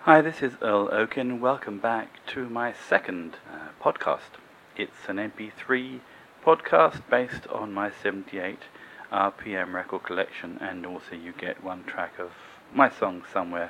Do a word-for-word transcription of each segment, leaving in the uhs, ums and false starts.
Hi, this is Earl Oaken. Welcome back to my second uh, podcast. It's an M P three podcast based on my seventy-eight R P M record collection, and also you get one track of my song somewhere.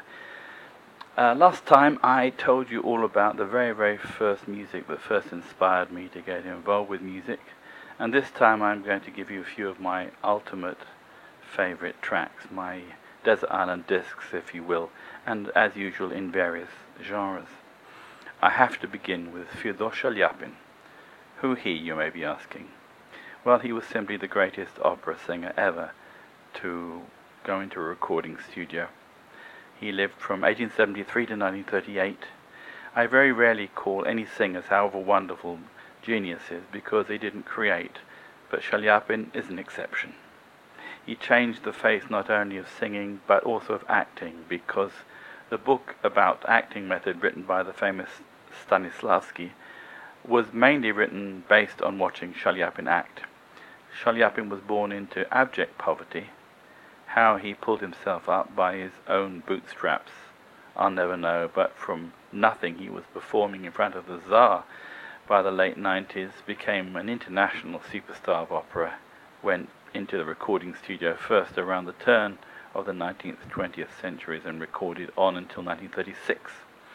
Uh, last time I told you all about the very, very first music that first inspired me to get involved with music, and this time I'm going to give you a few of my ultimate favorite tracks, my Desert Island discs, if you will, and as usual in various genres. I have to begin with Fyodor Shaliapin. Who he, you may be asking? Well, he was simply the greatest opera singer ever to go into a recording studio. He lived from eighteen seventy-three to nineteen thirty-eight. I very rarely call any singers, however wonderful, geniuses, because they didn't create, but Shaliapin is an exception. He changed the face not only of singing, but also of acting, because the book about acting method written by the famous Stanislavski was mainly written based on watching Shaliapin act. Shaliapin was born into abject poverty. How he pulled himself up by his own bootstraps, I'll never know, but from nothing he was performing in front of the Tsar by the late nineties, became an international superstar of opera, went into the recording studio first around the turn of the nineteenth to twentieth centuries and recorded on until nineteen thirty-six.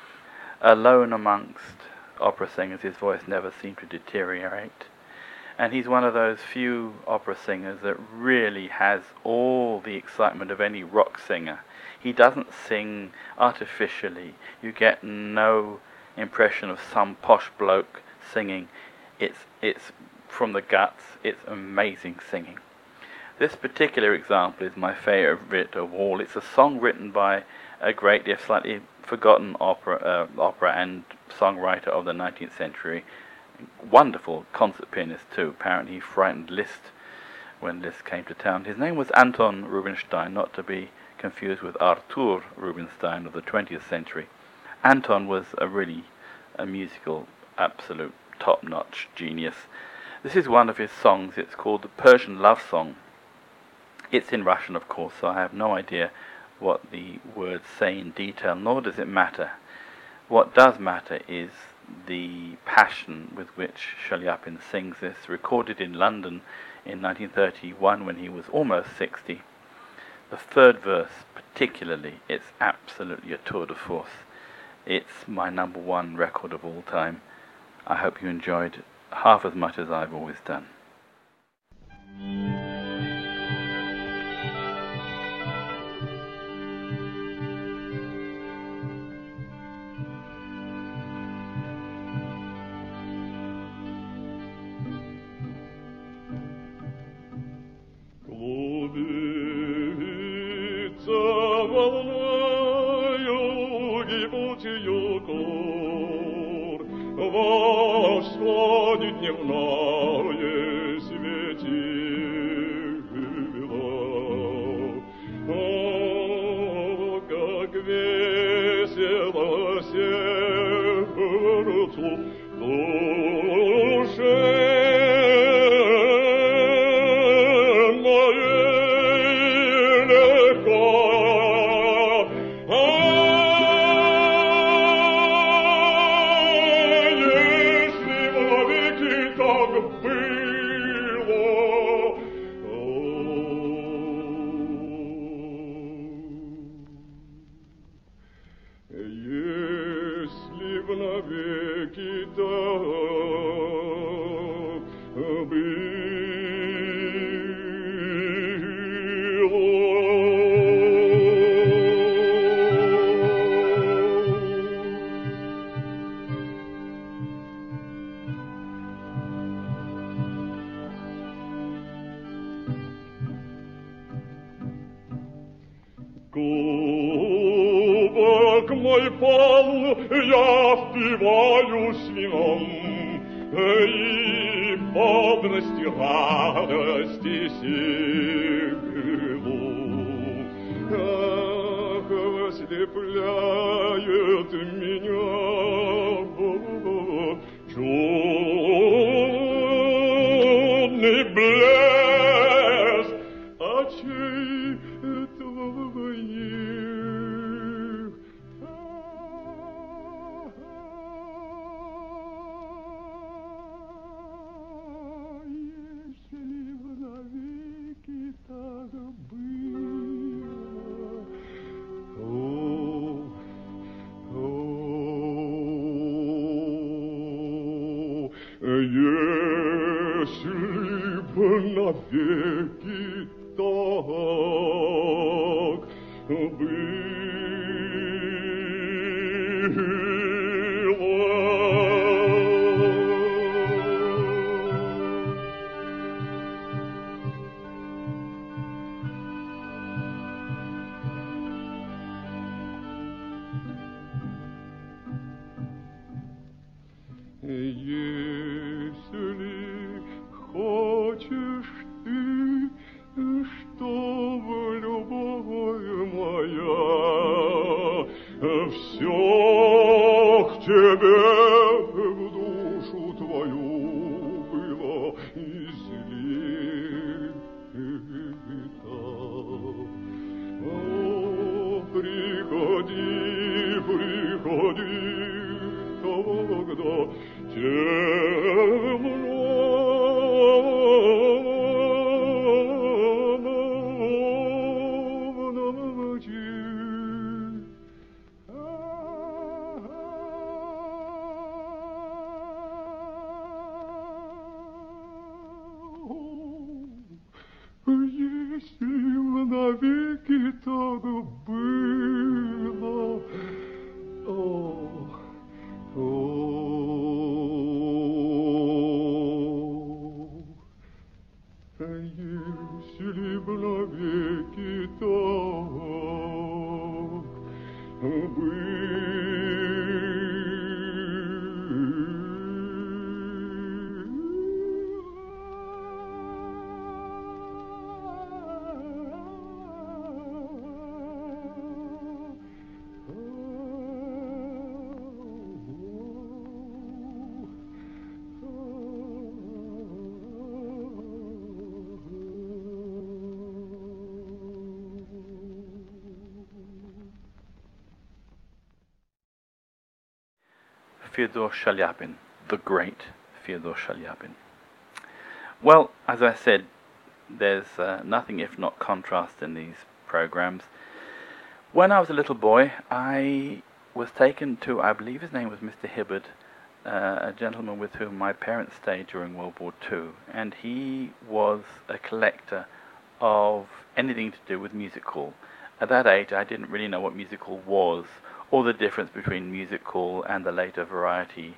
Alone amongst opera singers, his voice never seemed to deteriorate, and he's one of those few opera singers that really has all the excitement of any rock singer. He doesn't sing artificially. You get no impression of some posh bloke singing. It's it's from the guts. It's amazing singing. This particular example is my favorite of all. It's a song written by a great, if slightly forgotten opera, uh, opera and songwriter of the nineteenth century. Wonderful concert pianist too. Apparently he frightened Liszt when Liszt came to town. His name was Anton Rubinstein, not to be confused with Artur Rubinstein of the twentieth century. Anton was a really a musical, absolute top-notch genius. This is one of his songs. It's called the Persian Love Song. It's in Russian, of course, so I have no idea what the words say in detail, nor does it matter. What does matter is the passion with which Shaliapin sings this, recorded in London in nineteen thirty-one when he was almost sixty. The third verse particularly, it's absolutely a tour de force. It's my number one record of all time. I hope you enjoyed half as much as I've always done. Дневное светило, о, как весело сердцу, душе моей легко. Если б навеки так кубок мой полн, я впиваю с вином, и бодрости, радости силу. Ах, ослепляет меня чудный блеск очей твоих. Если бы навеки так Если хочешь ты, чтобы любовь моя все к тебе в душу твою было излито. О, приходи, приходи, когда темно в ночи. Если навеки так было, ох, если б навеки так Fyodor Chaliapin, the great Fyodor Chaliapin. Well, as I said, there's uh, nothing if not contrast in these programs. When I was a little boy, I was taken to, I believe his name was Mister Hibbard, uh, a gentleman with whom my parents stayed during World War Two, and he was a collector of anything to do with music hall. At that age, I didn't really know what music hall was, or the difference between music hall and the later variety.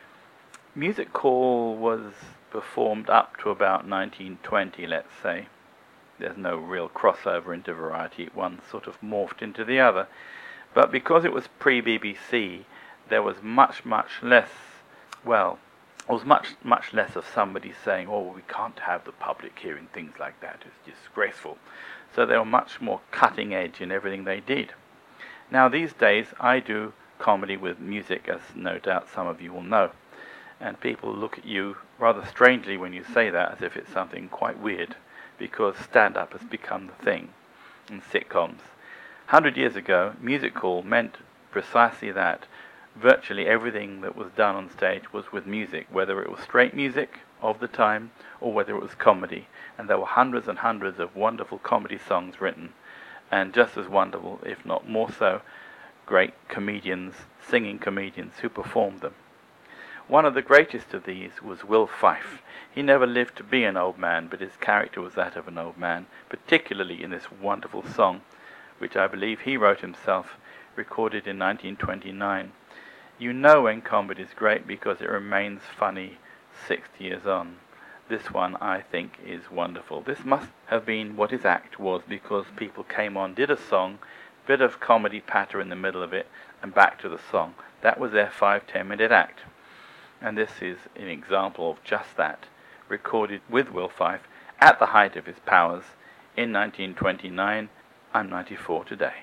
Music hall was performed up to about nineteen twenty, let's say. There's no real crossover into variety. One sort of morphed into the other. But because it was pre-B B C, there was much, much less, well, there was much, much less of somebody saying, oh, we can't have the public hearing things like that. It's disgraceful. So they were much more cutting edge in everything they did. Now these days I do comedy with music, as no doubt some of you will know, and people look at you rather strangely when you say that, as if it's something quite weird, because stand-up has become the thing in sitcoms. A hundred years ago, music hall meant precisely that. Virtually everything that was done on stage was with music, whether it was straight music of the time or whether it was comedy, and there were hundreds and hundreds of wonderful comedy songs written, and just as wonderful, if not more so, great comedians, singing comedians who performed them. One of the greatest of these was Will Fife. He never lived to be an old man, but his character was that of an old man, particularly in this wonderful song, which I believe he wrote himself, recorded in nineteen twenty-nine. You know when comedy is great because it remains funny sixty years on. This one, I think, is wonderful. This must have been what his act was, because people came on, did a song, bit of comedy patter in the middle of it, and back to the song. That was their five, ten minute act. And this is an example of just that, recorded with Will Fife at the height of his powers in nineteen twenty-nine. I'm ninety-four today.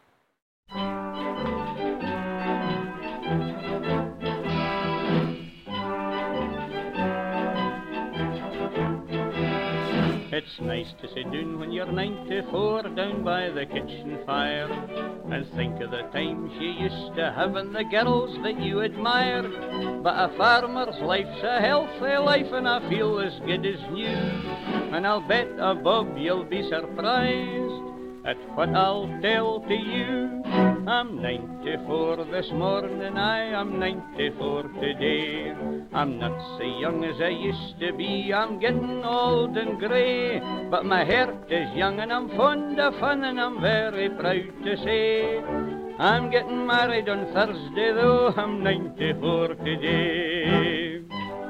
It's nice to sit down when you're ninety-four down by the kitchen fire and think of the times you used to have and the girls that you admire. But a farmer's life's a healthy life and I feel as good as new, and I'll bet a bob you'll be surprised at what I'll tell to you. I'm ninety-four this morning, I am ninety-four today. I'm not so young as I used to be, I'm getting old and grey. But my heart is young and I'm fond of fun and I'm very proud to say I'm getting married on Thursday, though I'm ninety-four today.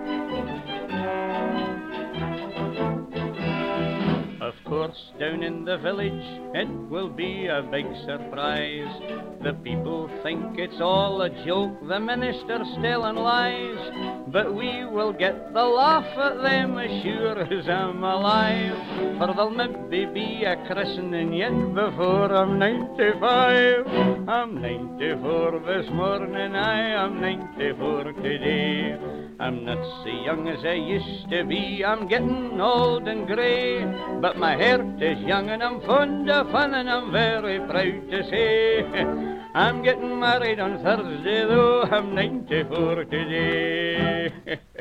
Of course, down in the village, it will be a big surprise. The people think it's all a joke, the minister's telling lies. But we will get the laugh at them as sure as I'm alive. For there'll maybe be a christening yet before I'm ninety-five. I'm ninety-four this morning, I am ninety-four today. I'm not so young as I used to be, I'm getting old and grey. But my heart is young and I'm fond of fun and I'm very proud to say I'm getting married on Thursday, though I'm ninety-four today.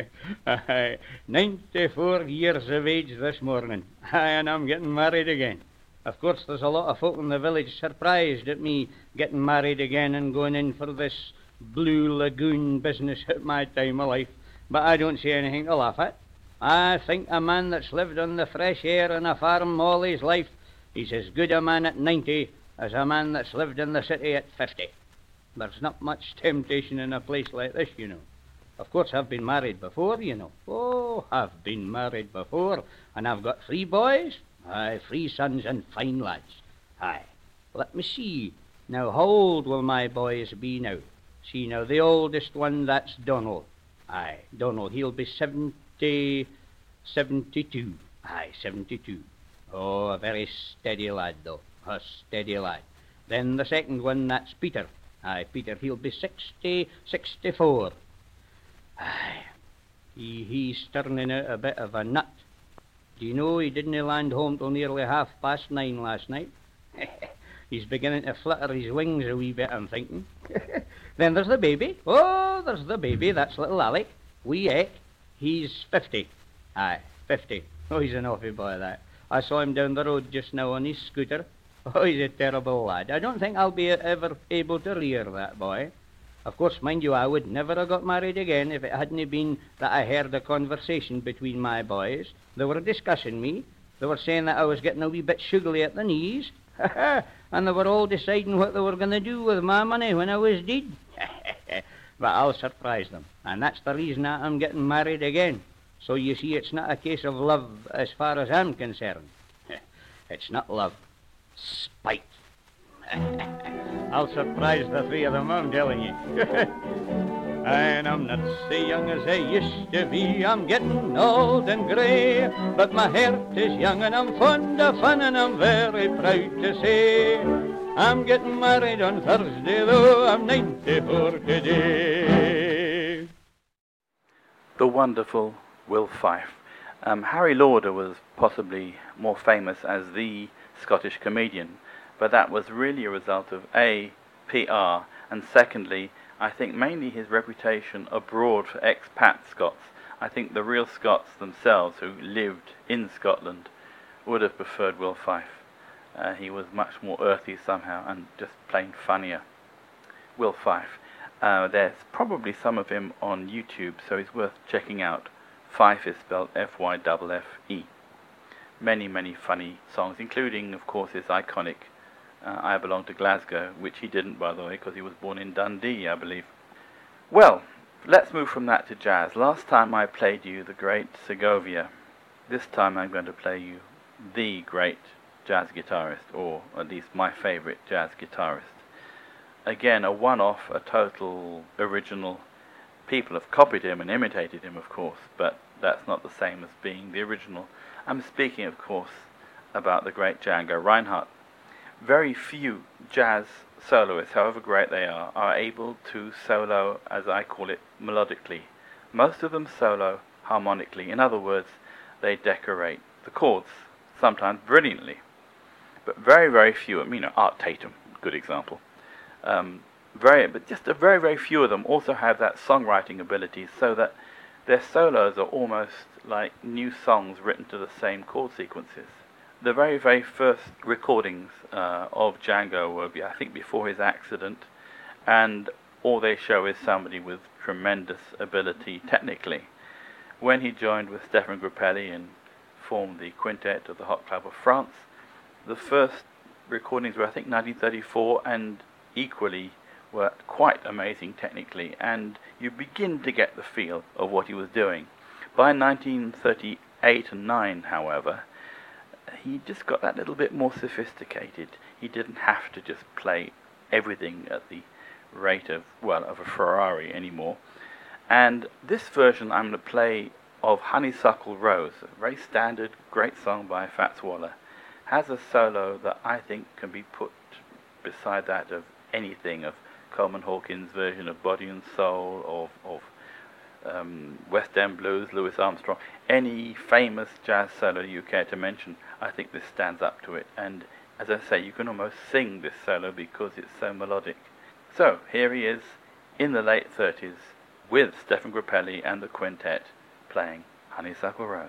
Aye, ninety-four years of age this morning, aye, and I'm getting married again. Of course, there's a lot of folk in the village surprised at me getting married again and going in for this Blue Lagoon business at my time of life. But I don't see anything to laugh at. I think a man that's lived on the fresh air on a farm all his life, he's as good a man at ninety as a man that's lived in the city at fifty. There's not much temptation in a place like this, you know. Of course, I've been married before, you know. Oh, I've been married before, and I've got three boys, aye, three sons and fine lads. Aye, let me see. Now, how old will my boys be now? See, now, the oldest one, that's Donald. Aye, Donald, he'll be seventy, seventy-two. Aye, seventy-two. Oh, a very steady lad, though. A steady lad. Then the second one, that's Peter. Aye, Peter, he'll be sixty, sixty-four. Aye, he, he's turning out a bit of a nut. Do you know he didn't land home till nearly half past nine last night? He's beginning to flutter his wings a wee bit, I'm thinking. Then there's the baby. Oh, there's the baby. That's little Alec. Wee Eck. He's fifty. Aye, fifty. Oh, he's an awful boy, that. I saw him down the road just now on his scooter. Oh, he's a terrible lad. I don't think I'll be ever able to rear that boy. Of course, mind you, I would never have got married again if it hadn't been that I heard a conversation between my boys. They were discussing me. They were saying that I was getting a wee bit sugary at the knees. And they were all deciding what they were going to do with my money when I was dead. But I'll surprise them. And that's the reason that I'm getting married again. So you see, it's not a case of love as far as I'm concerned. It's not love. Spite. I'll surprise the three of them, I'm telling you. And I'm not so young as I used to be, I'm getting old and grey. But my heart is young and I'm fond of fun and I'm very proud to say I'm getting married on Thursday, though I'm ninety-four today. The wonderful Will Fife. Um, Harry Lauder was possibly more famous as the Scottish comedian, but that was really a result of A, P R, and secondly, I think mainly his reputation abroad for expat Scots. I think the real Scots themselves who lived in Scotland would have preferred Will Fife. Uh, he was much more earthy somehow and just plain funnier. Will Fife. Uh, there's probably some of him on YouTube, so it's worth checking out. Fife is spelled F Y F F E. Many, many funny songs, including, of course, his iconic Uh, I Belong to Glasgow, which he didn't, by the way, because he was born in Dundee, I believe. Well, let's move from that to jazz. Last time I played you the great Segovia. This time I'm going to play you the great jazz guitarist, or at least my favorite jazz guitarist. Again, a one-off, a total original. People have copied him and imitated him, of course, but that's not the same as being the original. I'm speaking, of course, about the great Django Reinhardt. Very few jazz soloists, however great they are, are able to solo, as I call it, melodically. Most of them solo harmonically. In other words, they decorate the chords, sometimes brilliantly. But very, very few of them, you know, Art Tatum, good example. Um, very, but just a very, very few of them also have that songwriting ability, so that their solos are almost like new songs written to the same chord sequences. the very, very first recordings uh, of Django were, I think, before his accident, and all they show is somebody with tremendous ability technically. When he joined with Stefan Grappelli and formed the quintet of the Hot Club of France, the first recordings were, I think, nineteen thirty-four, and equally were quite amazing technically, and you begin to get the feel of what he was doing. By nineteen thirty-eight and nine, however, he just got that little bit more sophisticated. He didn't have to just play everything at the rate of, well, of a Ferrari anymore. And this version I'm going to play of Honeysuckle Rose, a very standard, great song by Fats Waller, has a solo that I think can be put beside that of anything, of Coleman Hawkins' version of Body and Soul, of, of um, West End Blues, Louis Armstrong, any famous jazz solo you care to mention. I think this stands up to it, and as I say, you can almost sing this solo because it's so melodic. So here he is in the late thirties with Stefan Grappelli and the quintet playing Honeysuckle Rose.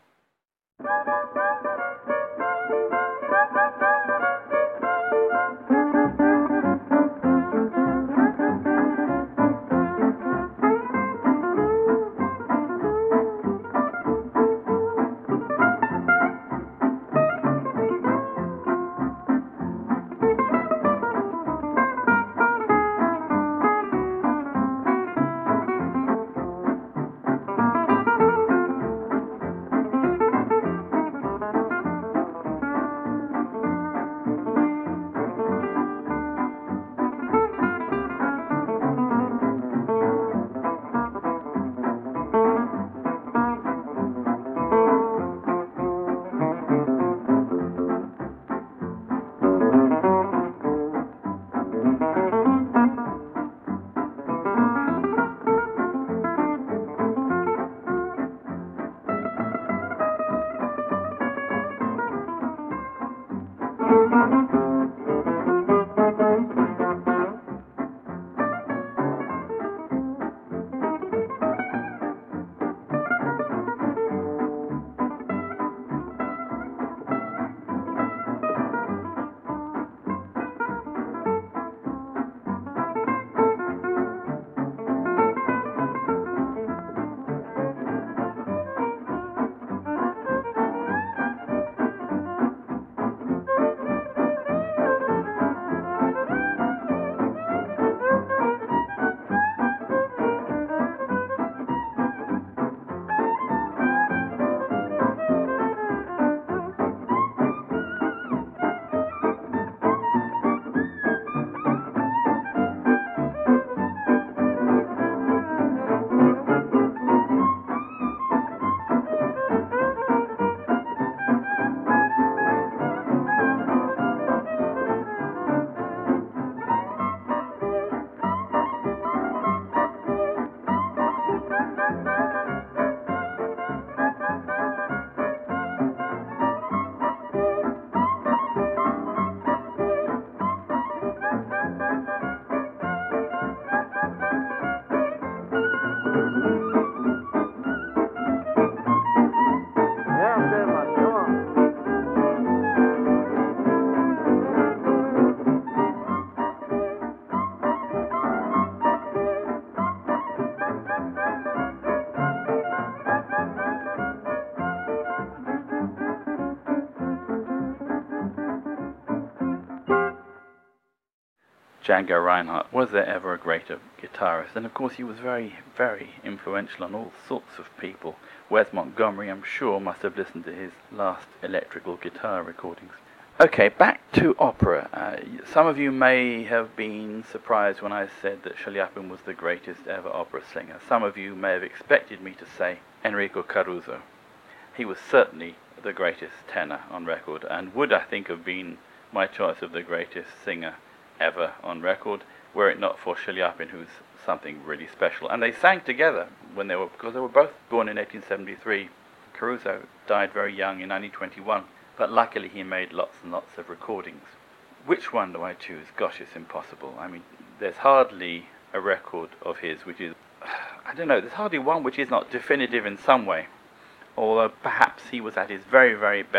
Django Reinhardt, was there ever a greater guitarist? And of course he was very, very influential on all sorts of people. Wes Montgomery, I'm sure, must have listened to his last electrical guitar recordings. Okay, back to opera. Uh, some of you may have been surprised when I said that Chaliapin was the greatest ever opera singer. Some of you may have expected me to say Enrico Caruso. He was certainly the greatest tenor on record, and would, I think, have been my choice of the greatest singer ever on record, were it not for Chaliapin, who's something really special. And they sang together when they were, because they were both born in eighteen seventy-three. Caruso died very young in nineteen twenty-one, but luckily he made lots and lots of recordings. Which one do I choose? Gosh, it's impossible. I mean, there's hardly a record of his which is, I don't know, there's hardly one which is not definitive in some way, although perhaps he was at his very, very best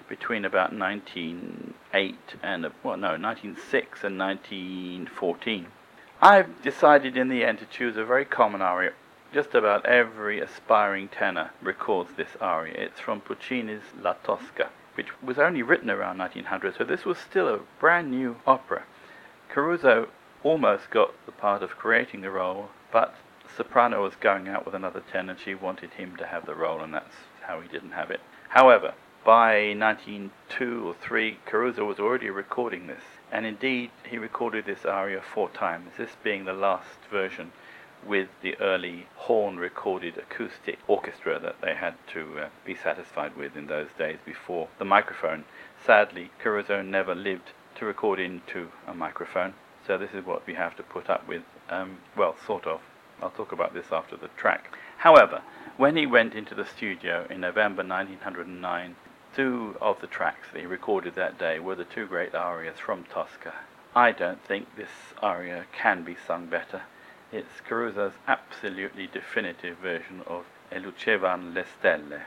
between about nineteen oh eight and, well, no, nineteen oh six and nineteen fourteen. I've decided in the end to choose a very common aria. Just about every aspiring tenor records this aria. It's from Puccini's La Tosca, which was only written around nineteen hundred, so this was still a brand new opera. Caruso almost got the part of creating the role, but soprano was going out with another tenor and she wanted him to have the role, and that's how he didn't have it. However, by nineteen oh two or three, Caruso was already recording this, and indeed he recorded this aria four times, this being the last version with the early horn-recorded acoustic orchestra that they had to uh, be satisfied with in those days before the microphone. Sadly, Caruso never lived to record into a microphone, so this is what we have to put up with, um, well, sort of. I'll talk about this after the track. However, when he went into the studio in November nineteen oh nine, two of the tracks that he recorded that day were the two great arias from Tosca. I don't think this aria can be sung better. It's Caruso's absolutely definitive version of E lucevan le stelle.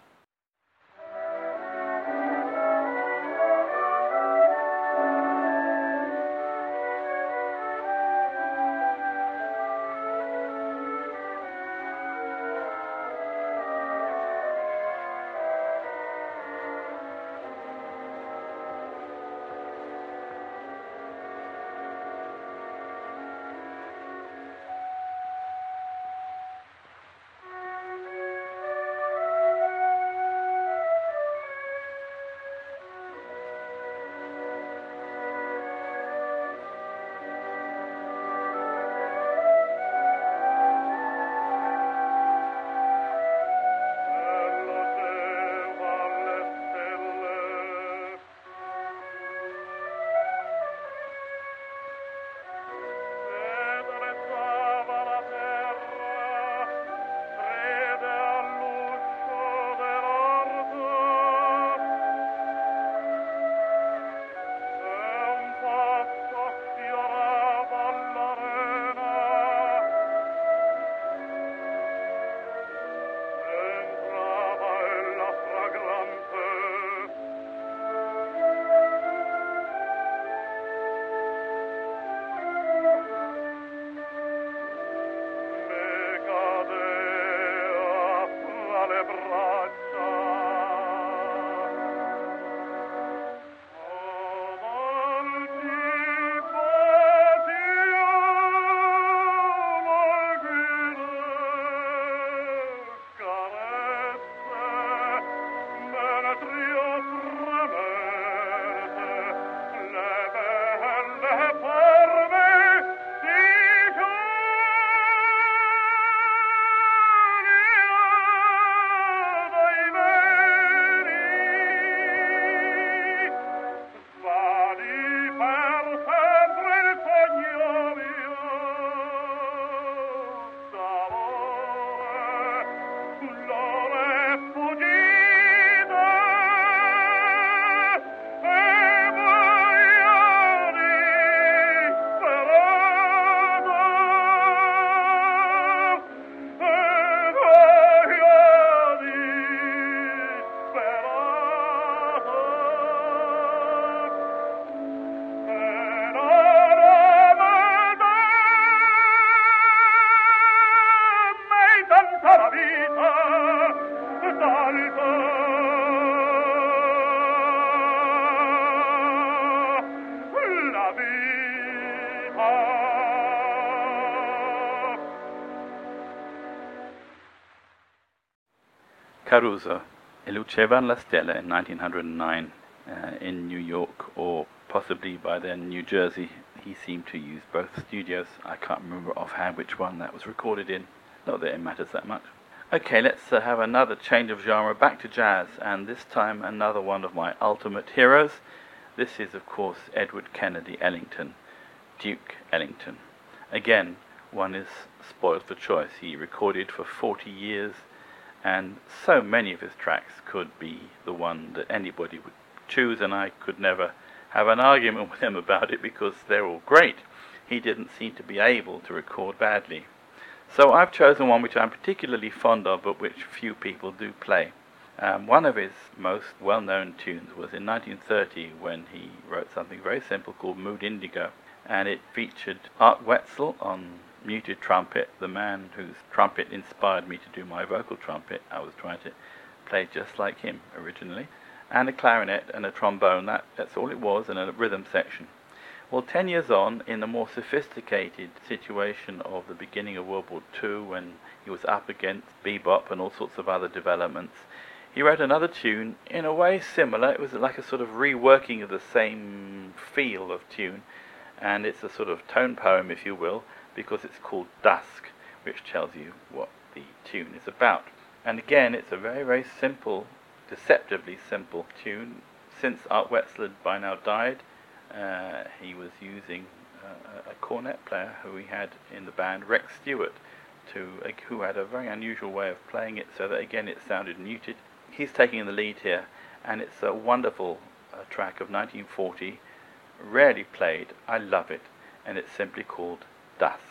Caruso, E lucevan le stelle in nineteen oh nine uh, in New York, or possibly by then New Jersey. He seemed to use both studios. I can't remember offhand which one that was recorded in. Not that it matters that much. Okay, let's uh, have another change of genre, back to jazz, and this time another one of my ultimate heroes. This is, of course, Edward Kennedy Ellington, Duke Ellington. Again, one is spoiled for choice. He recorded for forty years, and so many of his tracks could be the one that anybody would choose, and I could never have an argument with him about it because they're all great. He didn't seem to be able to record badly. So I've chosen one which I'm particularly fond of, but which few people do play. Um, one of his most well-known tunes was in nineteen thirty when he wrote something very simple called Mood Indigo, and it featured Art Wetzel on muted trumpet, the man whose trumpet inspired me to do my vocal trumpet. I was trying to play just like him originally, and a clarinet and a trombone. That, that's all it was, and a rhythm section. Well, ten years on, in the more sophisticated situation of the beginning of World War Two, when he was up against bebop and all sorts of other developments, he wrote another tune in a way similar. It was like a sort of reworking of the same feel of tune, and it's a sort of tone poem, if you will, because it's called Dusk, which tells you what the tune is about. And again, it's a very, very simple, deceptively simple tune. Since Art Wetzel had by now died, Uh, he was using uh, a cornet player who he had in the band, Rex Stewart, to uh, who had a very unusual way of playing it so that again it sounded muted. He's taking the lead here, and it's a wonderful uh, track of nineteen forty, rarely played. I love it, and it's simply called Dusk.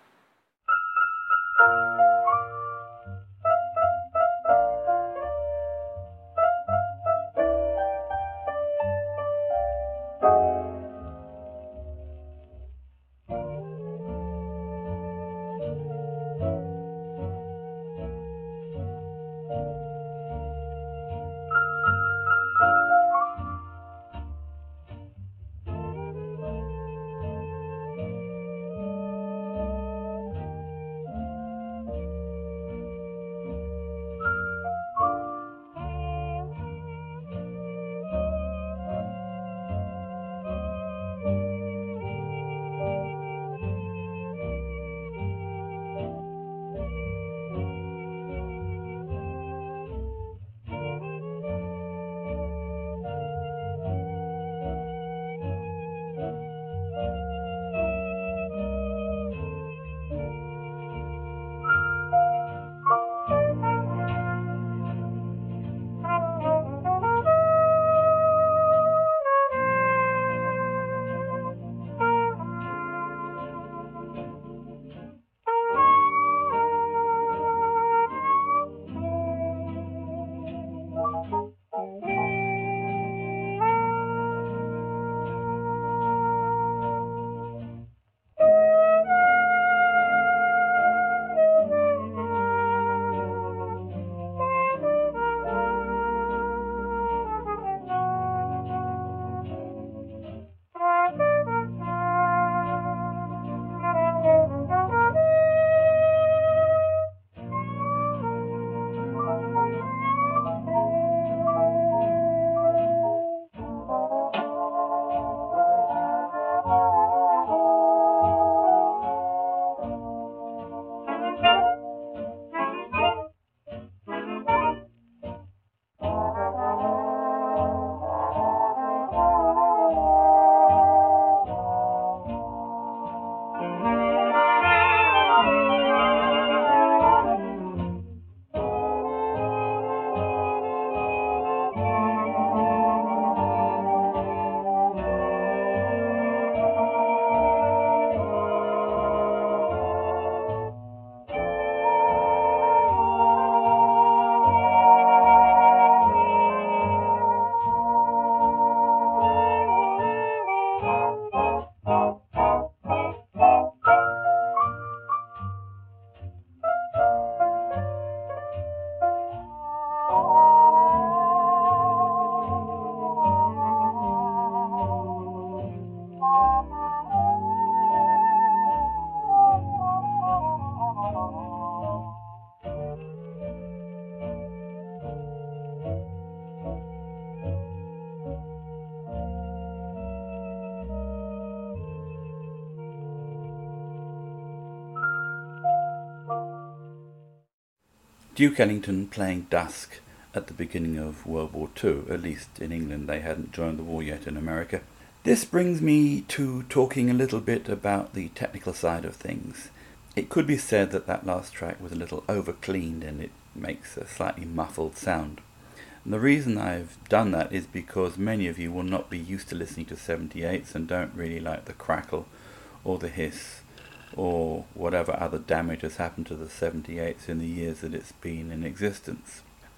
Duke Ellington playing Dusk at the beginning of World War Two, at least in England. They hadn't joined the war yet in America. This brings me to talking a little bit about the technical side of things. It could be said that that last track was a little over-cleaned and it makes a slightly muffled sound. And the reason I've done that is because many of you will not be used to listening to seventy-eights and don't really like the crackle or the hiss or whatever other damage has happened to the seventy-eights in the years that it's been in existence.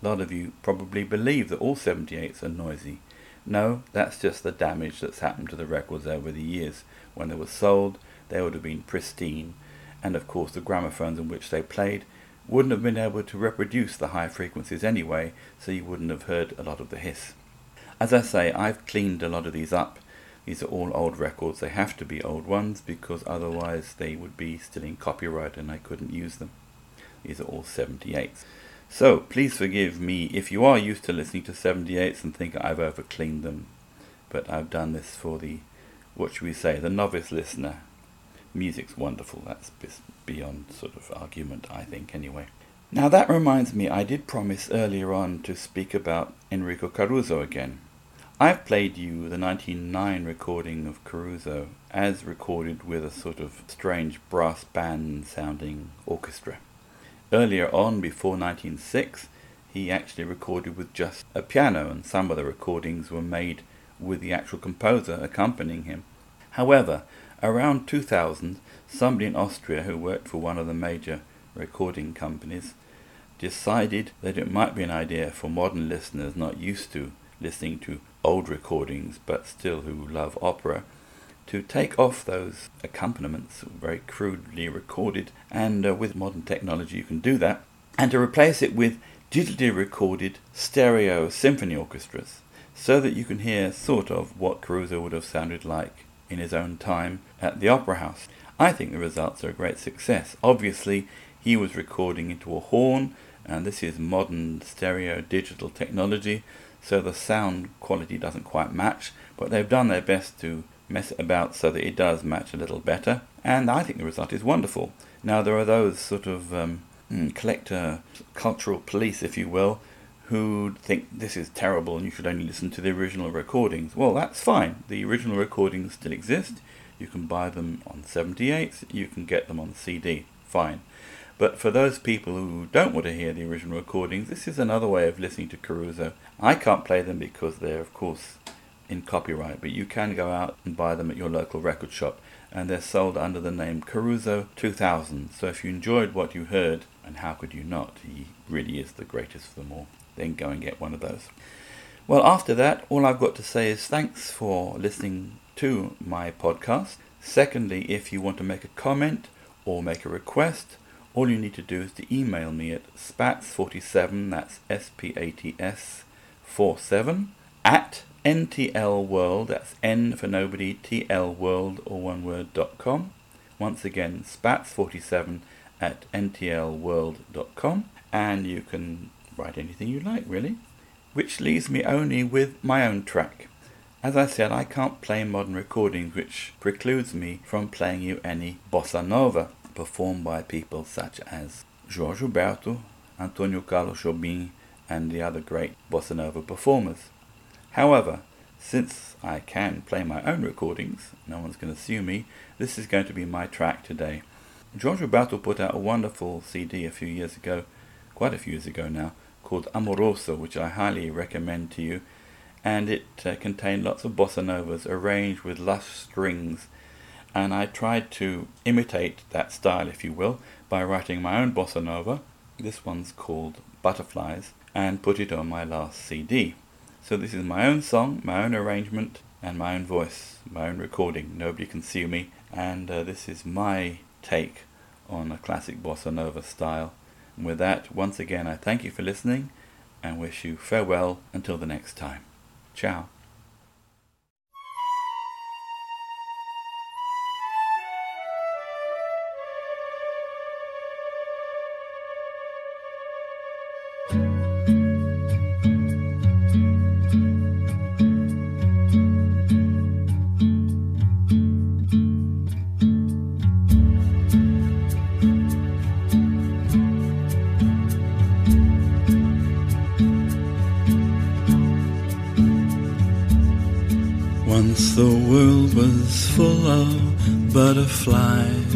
A lot of you probably believe that all seventy-eights are noisy. No, that's just the damage that's happened to the records over the years. When they were sold, they would have been pristine, and of course the gramophones in which they played wouldn't have been able to reproduce the high frequencies anyway, so you wouldn't have heard a lot of the hiss. As I say, I've cleaned a lot of these up. These are all old records. They have to be old ones because otherwise they would be still in copyright and I couldn't use them. These are all seventy-eights. So please forgive me if you are used to listening to seventy-eights and think I've over cleaned them, but I've done this for the, what should we say, the novice listener. Music's wonderful. That's beyond sort of argument, I think, anyway. Now that reminds me, I did promise earlier on to speak about Enrico Caruso again. I've played you the nineteen oh nine recording of Caruso as recorded with a sort of strange brass band sounding orchestra. Earlier on, before nineteen oh six, he actually recorded with just a piano, and some of the recordings were made with the actual composer accompanying him. However, around two thousand, somebody in Austria who worked for one of the major recording companies decided that it might be an idea for modern listeners not used to listening to old recordings but still who love opera to take off those accompaniments, very crudely recorded, and uh, with modern technology you can do that, and to replace it with digitally recorded stereo symphony orchestras, so that you can hear sort of what Caruso would have sounded like in his own time at the Opera House. I think the results are a great success. Obviously, he was recording into a horn, and this is modern stereo digital technology, so the sound quality doesn't quite match, but they've done their best to mess it about so that it does match a little better, and I think the result is wonderful. Now there are those sort of um, collector cultural police, if you will, who think this is terrible and you should only listen to the original recordings. Well, that's fine. The original recordings still exist. You can buy them on seventy-eights, you can get them on C D, fine. But for those people who don't want to hear the original recordings, this is another way of listening to Caruso. I can't play them because they're, of course, in copyright, but you can go out and buy them at your local record shop, and they're sold under the name Caruso two thousand. So if you enjoyed what you heard, and how could you not, he really is the greatest of them all, then go and get one of those. Well, after that, all I've got to say is thanks for listening to my podcast. Secondly, if you want to make a comment or make a request, all you need to do is to email me at spats forty-seven, that's S P A T S forty-seven, at N T L World, that's N for nobody, T L World, or one word, dot com. Once again, spats forty-seven at N T L world dot com, and you can write anything you like, really. Which leaves me only with my own track. As I said, I can't play modern recordings, which precludes me from playing you any bossa nova, performed by people such as Jorge Gilberto, Antonio Carlos Jobim, and the other great bossa nova performers. However, since I can play my own recordings, no one's going to sue me, this is going to be my track today. Jorge Gilberto put out a wonderful C D a few years ago, quite a few years ago now, called Amoroso, which I highly recommend to you, and it uh, contained lots of bossa novas arranged with lush strings, and I tried to imitate that style, if you will, by writing my own bossa nova. This one's called Butterflies, and put it on my last C D. So this is my own song, my own arrangement, and my own voice, my own recording. Nobody can sue me, and uh, this is my take on a classic bossa nova style. And with that, once again, I thank you for listening, and wish you farewell until the next time. Ciao. Once the world was full of butterflies,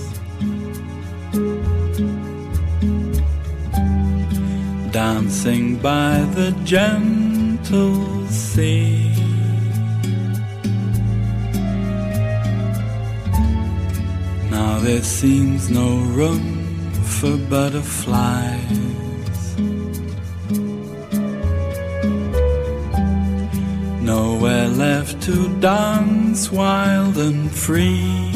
dancing by the gentle sea. Now there seems no room for butterflies. nowhere left to dance wild and free.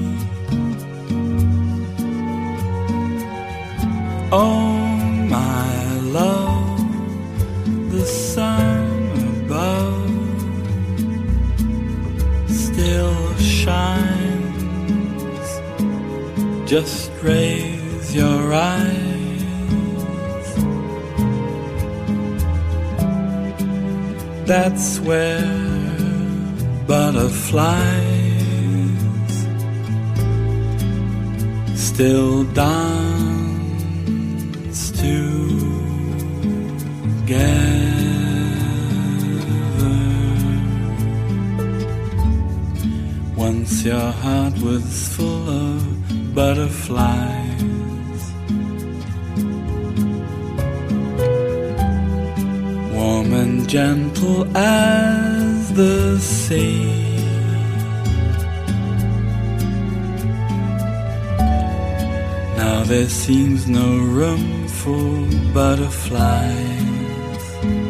Oh, my love, the sun above still shines. Just raise your eyes. That's where butterflies still dance together. Once your heart was full of butterflies, warm and gentle as the sea. Now there seems no room for butterflies.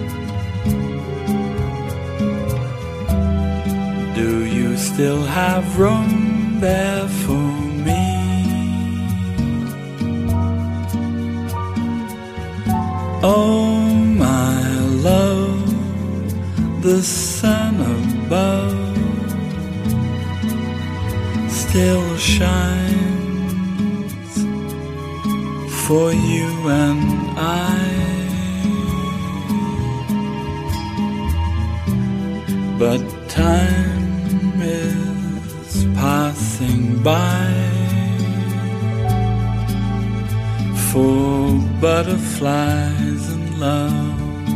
Do you still have room there for me? Oh, my love, the sun above still shines for you and I. But time is passing by for butterflies and love.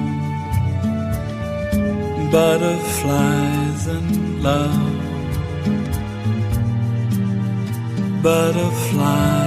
Butterflies and love. Butterflies.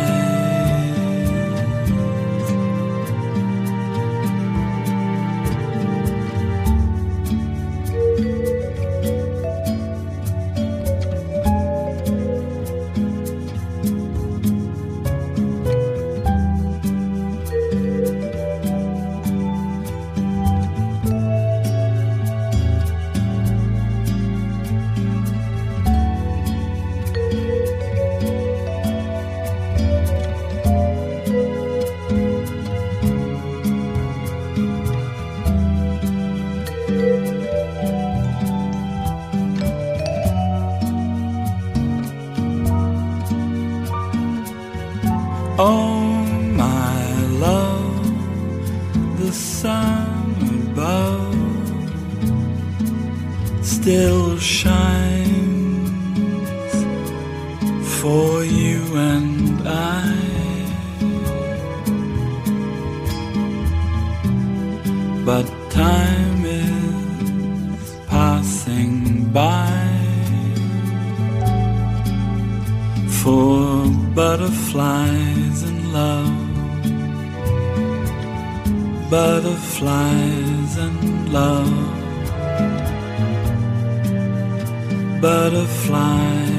Oh, my love, the sun above still shines for you and I. But time is passing by for butterflies and love. Butterflies and love. Butterflies.